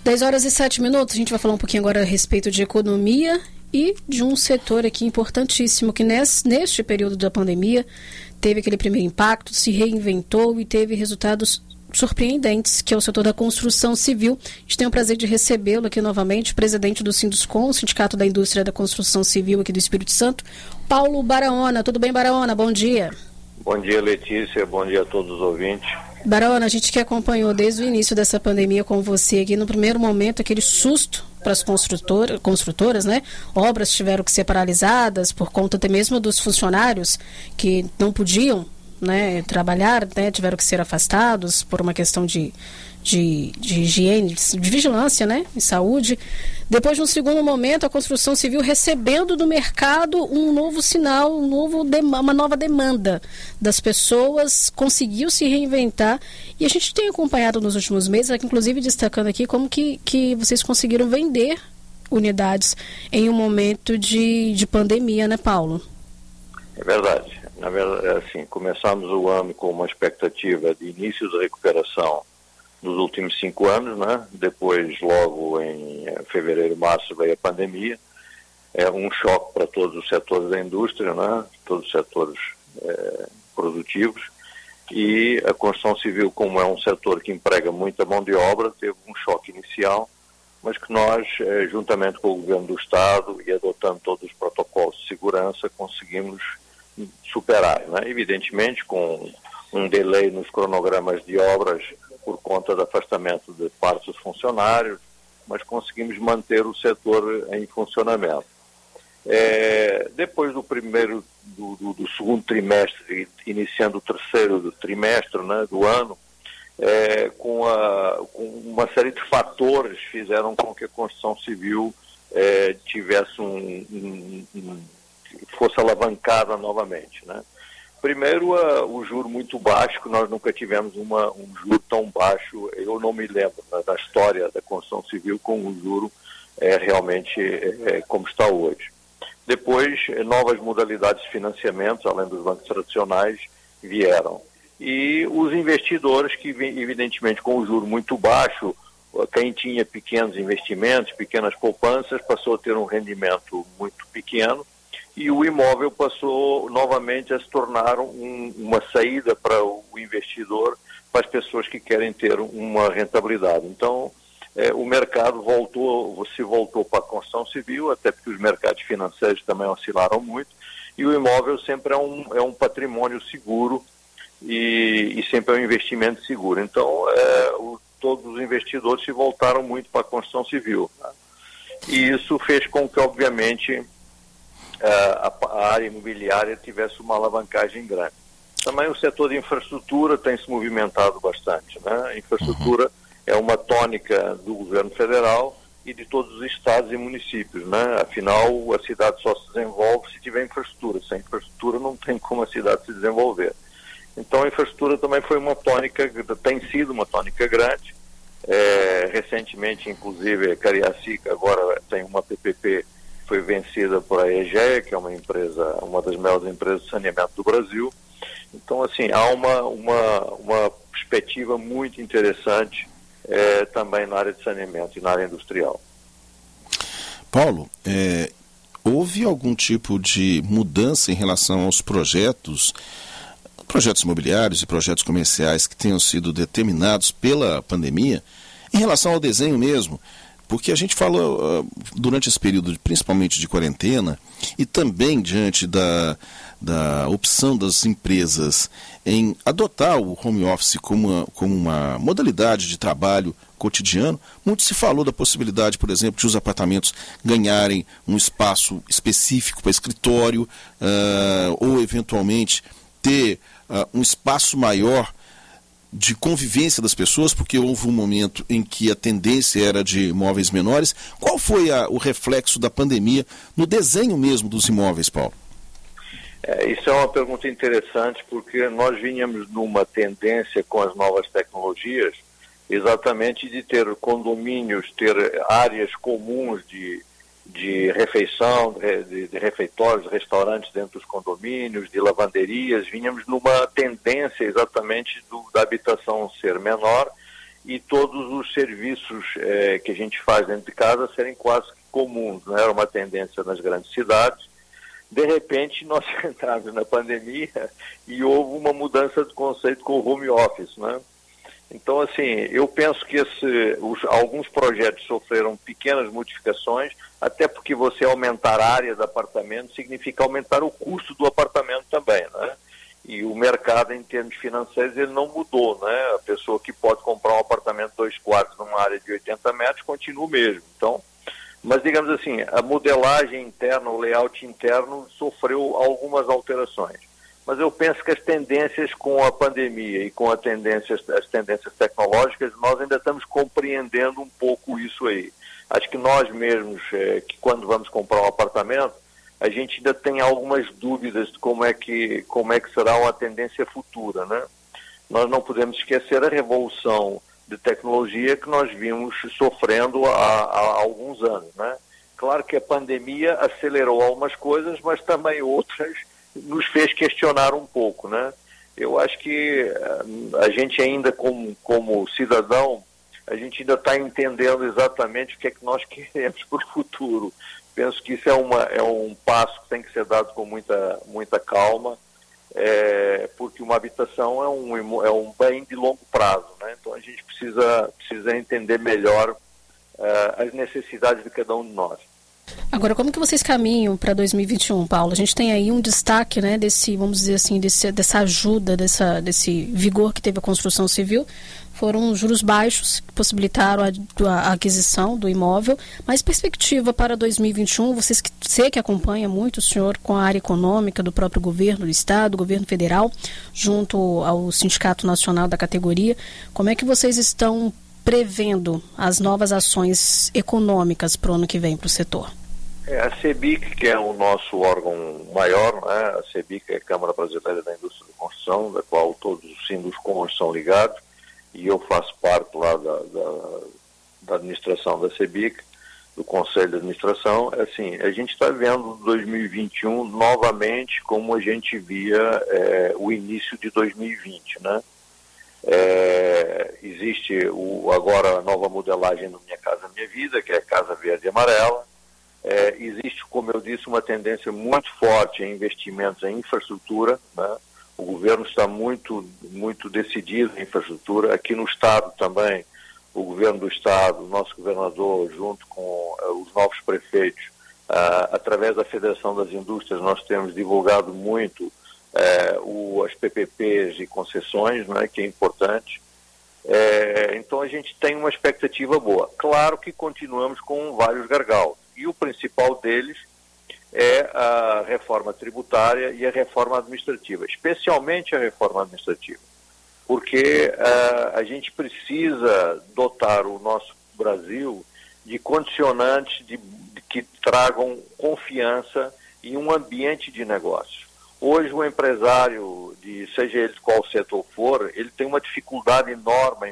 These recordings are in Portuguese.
10h07, a gente vai falar um pouquinho agora a respeito de economia e de um setor aqui importantíssimo que neste período da pandemia teve aquele primeiro impacto, se reinventou e teve resultados surpreendentes, que é o setor da construção civil. A gente tem o prazer de recebê-lo aqui novamente, presidente do Sinduscon, Sindicato da Indústria da Construção Civil aqui do Espírito Santo, Paulo Baraona. Tudo bem, Baraona? Bom dia. Bom dia, Letícia. Bom dia a todos os ouvintes. Baraona, a gente que acompanhou desde o início dessa pandemia com você aqui, no primeiro momento, aquele susto para as construtoras, né? Obras tiveram que ser paralisadas por conta até mesmo dos funcionários que não podiam, né, trabalhar, né, tiveram que ser afastados por uma questão de higiene, de vigilância, né, e saúde. Depois de um segundo momento, a construção civil recebendo do mercado um novo sinal, uma nova demanda das pessoas, conseguiu se reinventar, e a gente tem acompanhado nos últimos meses, inclusive destacando aqui como que vocês conseguiram vender unidades em um momento de pandemia, né, Paulo? É verdade. Na verdade, assim, começamos o ano com uma expectativa de início de recuperação nos últimos 5 anos, né? Depois, logo em fevereiro, março, veio a pandemia. É um choque para todos os setores da indústria, né? Todos os setores produtivos. E a construção civil, como é um setor que emprega muita mão de obra, teve um choque inicial, mas que nós, juntamente com o governo do Estado e adotando todos os protocolos de segurança, conseguimos superar, né? Evidentemente com um delay nos cronogramas de obras por conta do afastamento de parte dos funcionários, mas conseguimos manter o setor em funcionamento. Depois do segundo trimestre, iniciando o terceiro trimestre, né, do ano, com uma série de fatores fizeram com que a construção civil tivesse fosse alavancada novamente, né? Primeiro, o juro muito baixo, que nós nunca tivemos um juro tão baixo. Eu não me lembro, né, da história da construção civil com o juro realmente como está hoje. Depois, novas modalidades de financiamento, além dos bancos tradicionais, vieram. E os investidores, que evidentemente com o juro muito baixo, quem tinha pequenos investimentos, pequenas poupanças, passou a ter um rendimento muito pequeno, e o imóvel passou novamente a se tornar uma saída para o investidor, para as pessoas que querem ter uma rentabilidade. Então, o mercado se voltou para a construção civil, até porque os mercados financeiros também oscilaram muito, e o imóvel sempre é um patrimônio seguro e sempre é um investimento seguro. Então, todos os investidores se voltaram muito para a construção civil, né? E isso fez com que, obviamente, a área imobiliária tivesse uma alavancagem grande. Também o setor de infraestrutura tem se movimentado bastante, né? A infraestrutura é uma tônica do governo federal e de todos os estados e municípios, né? Afinal, a cidade só se desenvolve se tiver infraestrutura. Sem infraestrutura não tem como a cidade se desenvolver. Então a infraestrutura também foi uma tônica, tem sido uma tônica grande. Recentemente, inclusive, a Cariacica agora tem uma PPP, foi vencida por a EGEA, que é uma das maiores empresas de saneamento do Brasil. Então, assim, há uma perspectiva muito interessante também na área de saneamento e na área industrial. Paulo, houve algum tipo de mudança em relação aos projetos imobiliários e projetos comerciais que tenham sido determinados pela pandemia, em relação ao desenho mesmo? Porque a gente falou durante esse período, principalmente de quarentena, e também diante da opção das empresas em adotar o home office como uma modalidade de trabalho cotidiano, muito se falou da possibilidade, por exemplo, de os apartamentos ganharem um espaço específico para escritório, ou eventualmente ter um espaço maior de convivência das pessoas, porque houve um momento em que a tendência era de imóveis menores. Qual foi o reflexo da pandemia no desenho mesmo dos imóveis, Paulo? Isso é uma pergunta interessante, porque nós vínhamos numa tendência com as novas tecnologias, exatamente de ter condomínios, ter áreas comuns de refeição, de refeitórios, de restaurantes dentro dos condomínios, de lavanderias. Vínhamos numa tendência exatamente da habitação ser menor e todos os serviços que a gente faz dentro de casa serem quase comuns, não era uma tendência nas grandes cidades. De repente, nós entramos na pandemia e houve uma mudança de conceito com o home office, né? Então, assim, eu penso que alguns projetos sofreram pequenas modificações, até porque você aumentar a área do apartamento significa aumentar o custo do apartamento também, né? E o mercado, em termos financeiros, ele não mudou, né? A pessoa que pode comprar um apartamento 2 quartos numa área de 80 metros continua o mesmo. Então, mas, digamos assim, a modelagem interna, o layout interno sofreu algumas alterações. Mas eu penso que as tendências com a pandemia e com as tendências tecnológicas, nós ainda estamos compreendendo um pouco isso aí. Acho que nós mesmos, que quando vamos comprar um apartamento, a gente ainda tem algumas dúvidas de como é que será uma tendência futura, né? Nós não podemos esquecer a revolução de tecnologia que nós vimos sofrendo há alguns anos, né? Claro que a pandemia acelerou algumas coisas, mas também outras nos fez questionar um pouco, né? Eu acho que a gente ainda, como cidadão, a gente ainda está entendendo exatamente o que é que nós queremos para o futuro. Penso que isso é um passo que tem que ser dado com muita calma, porque uma habitação é um bem de longo prazo, né? Então a gente precisa entender melhor as necessidades de cada um de nós. Agora, como que vocês caminham para 2021, Paulo? A gente tem aí um destaque, né, vamos dizer assim, dessa ajuda, desse vigor que teve a construção civil. Foram juros baixos que possibilitaram a aquisição do imóvel. Mas perspectiva para 2021, você que acompanha muito o senhor com a área econômica do próprio governo do Estado, do governo federal, junto ao Sindicato Nacional da categoria, como é que vocês estão prevendo as novas ações econômicas para o ano que vem para o setor? A CEBIC, que é o nosso órgão maior, né? A CEBIC é a Câmara Brasileira da Indústria da Construção, da qual todos os síndicos são ligados, e eu faço parte lá da administração da CEBIC, do Conselho de Administração. Assim, a gente está vendo 2021 novamente como a gente via o início de 2020, né? Existe agora a nova modelagem do Minha Casa Minha Vida, que é a Casa Verde e Amarela. Existe, como eu disse, uma tendência muito forte em investimentos em infraestrutura, né? O governo está muito decidido em infraestrutura. Aqui no Estado também, o governo do Estado, o nosso governador, junto com os novos prefeitos, através da Federação das Indústrias, nós temos divulgado muito as PPPs e concessões, né, que é importante. Então a gente tem uma expectativa boa. Claro que continuamos com vários gargalos, e o principal deles é a reforma tributária e a reforma administrativa, especialmente a reforma administrativa, porque a gente precisa dotar o nosso Brasil de condicionantes que tragam confiança em um ambiente de negócio. Hoje o empresário, seja ele de qual setor for, ele tem uma dificuldade enorme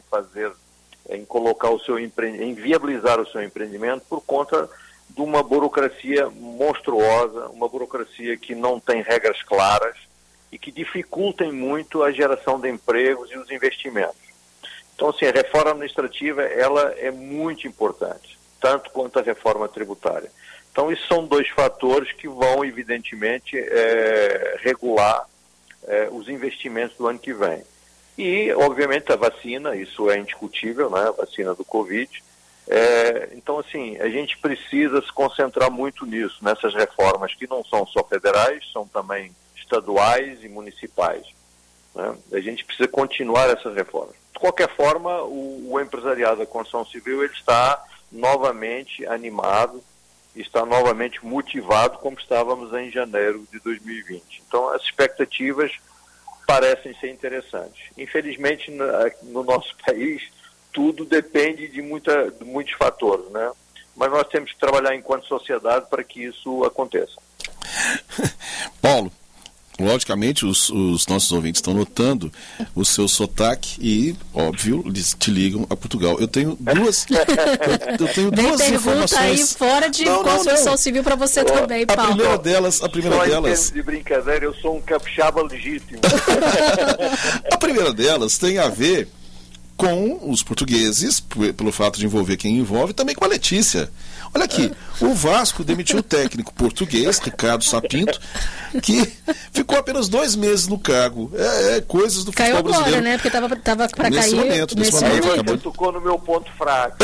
em viabilizar o seu empreendimento por conta de uma burocracia monstruosa, uma burocracia que não tem regras claras e que dificultem muito a geração de empregos e os investimentos. Então, assim, a reforma administrativa, ela é muito importante, tanto quanto a reforma tributária. Então, isso são dois fatores que vão, evidentemente, regular os investimentos do ano que vem. E, obviamente, a vacina, isso é indiscutível, né? A vacina do Covid. Então, assim, a gente precisa se concentrar muito nisso, nessas reformas que não são só federais, são também estaduais e municipais, né? A gente precisa continuar essas reformas. De qualquer forma, o empresariado da construção civil, ele está novamente animado, está novamente motivado, como estávamos em janeiro de 2020. Então, as expectativas parecem ser interessantes. Infelizmente, no nosso país, tudo depende de muitos fatores, né? Mas nós temos que trabalhar enquanto sociedade para que isso aconteça. Paulo, logicamente os nossos ouvintes estão notando o seu sotaque e, óbvio, eles te ligam a Portugal. Eu tenho duas informações aí fora de construção civil para você também, Paulo. A primeira delas... Em termos de brincadeira, eu sou um capixaba legítimo. A primeira delas tem a ver com os portugueses, pelo fato de envolver quem envolve, também com a Letícia. Olha aqui, o Vasco demitiu o técnico português, Ricardo Sapinto, que ficou apenas 2 meses no cargo. Coisas do futebol brasileiro. Caiu agora, né? Porque estava para cair. Nesse momento. Você tocou no meu ponto fraco.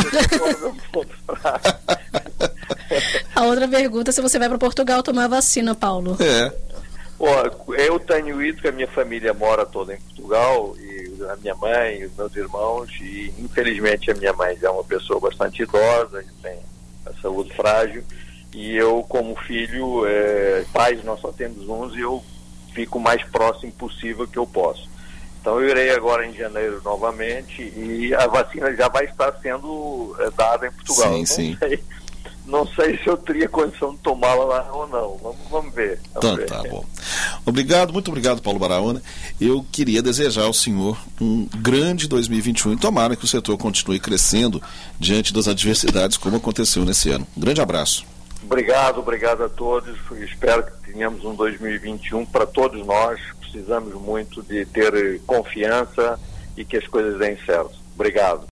A outra pergunta é se você vai para Portugal tomar vacina, Paulo. Eu tenho ido, que a minha família mora toda em Portugal, e a minha mãe e os meus irmãos, e infelizmente a minha mãe é uma pessoa bastante idosa, que tem a saúde frágil, e eu, como filho, pais nós só temos uns, e eu fico o mais próximo possível que eu posso. Então eu irei agora em janeiro novamente, e a vacina já vai estar sendo dada em Portugal. Sim. Não sei se eu teria condição de tomá-la lá ou não. Vamos ver. Tá bom. Muito obrigado, Paulo Baraona. Eu queria desejar ao senhor um grande 2021 e tomara que o setor continue crescendo diante das adversidades como aconteceu nesse ano. Um grande abraço. Obrigado a todos. Espero que tenhamos um 2021 para todos nós. Precisamos muito de ter confiança e que as coisas deem certo. Obrigado.